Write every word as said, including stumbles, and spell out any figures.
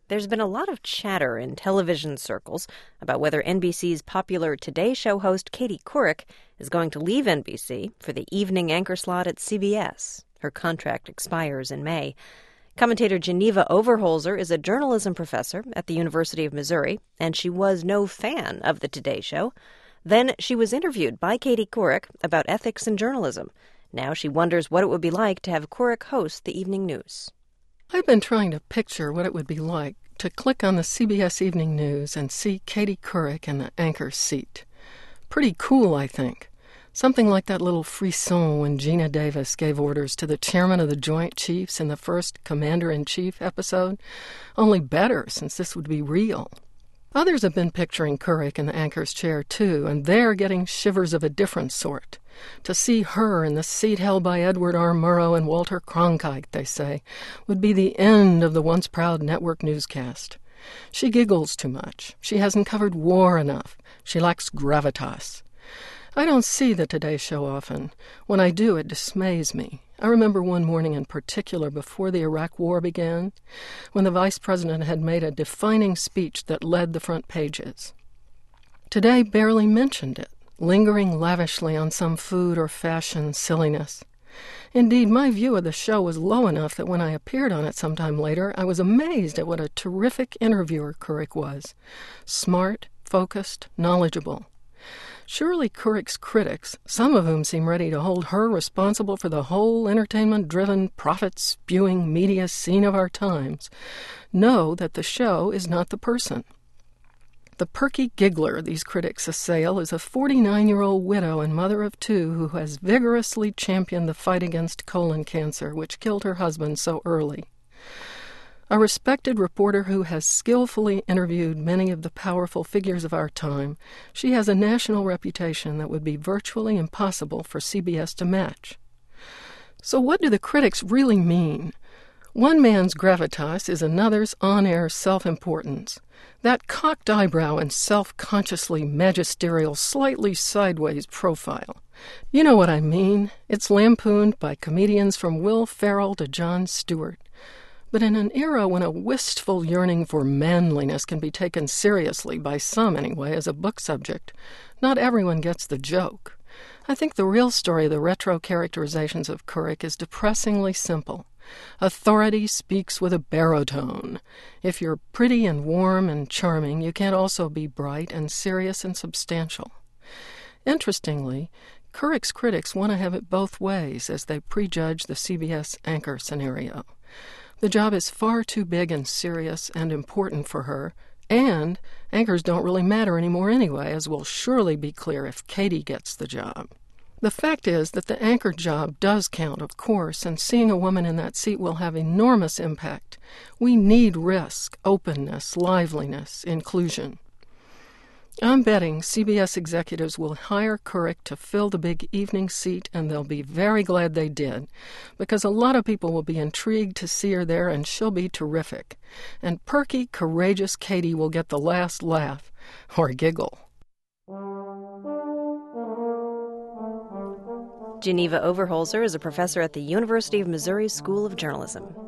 There's been a lot of chatter in television circles about whether N B C's popular Today Show host Katie Couric is going to leave N B C for the evening anchor slot at C B S. Her contract expires in May. Commentator Geneva Overholzer is a journalism professor at the University of Missouri, and she was no fan of the Today Show. Then she was interviewed by Katie Couric about ethics in journalism. Now she wonders what it would be like to have Couric host the evening news. I've been trying to picture what it would be like to click on the C B S Evening News and see Katie Couric in the anchor seat. Pretty cool, I think. Something like that little frisson when Gina Davis gave orders to the chairman of the Joint Chiefs in the first Commander-in-Chief episode. Only better, since this would be real. Others have been picturing Couric in the anchor's chair, too, and they're getting shivers of a different sort. To see her in the seat held by Edward R. Murrow and Walter Cronkite, they say, would be the end of the once proud network newscast. She giggles too much. She hasn't covered war enough. She lacks gravitas. I don't see the Today Show often. When I do, it dismays me. I remember one morning in particular before the Iraq War began, when the vice president had made a defining speech that led the front pages. Today barely mentioned it, lingering lavishly on some food or fashion silliness. Indeed, my view of the show was low enough that when I appeared on it sometime later, I was amazed at what a terrific interviewer Couric was. Smart, focused, knowledgeable. Surely Couric's critics, some of whom seem ready to hold her responsible for the whole entertainment-driven, profit-spewing media scene of our times, know that the show is not the person. The perky giggler these critics assail is a forty-nine-year-old widow and mother of two who has vigorously championed the fight against colon cancer, which killed her husband so early. A respected reporter who has skillfully interviewed many of the powerful figures of our time, she has a national reputation that would be virtually impossible for C B S to match. So what do the critics really mean? One man's gravitas is another's on-air self-importance. That cocked eyebrow and self-consciously magisterial, slightly sideways profile. You know what I mean. It's lampooned by comedians from Will Ferrell to Jon Stewart. But in an era when a wistful yearning for manliness can be taken seriously, by some anyway, as a book subject, not everyone gets the joke. I think the real story of the retro characterizations of Couric is depressingly simple. Authority speaks with a baritone. If you're pretty and warm and charming, you can't also be bright and serious and substantial. Interestingly, Couric's critics want to have it both ways as they prejudge the C B S anchor scenario. The job is far too big and serious and important for her, and anchors don't really matter anymore anyway, as will surely be clear if Katie gets the job. The fact is that the anchor job does count, of course, and seeing a woman in that seat will have enormous impact. We need risk, openness, liveliness, inclusion. I'm betting C B S executives will hire Couric to fill the big evening seat, and they'll be very glad they did, because a lot of people will be intrigued to see her there, and she'll be terrific. And perky, courageous Katie will get the last laugh, or giggle. Geneva Overholzer is a professor at the University of Missouri School of Journalism.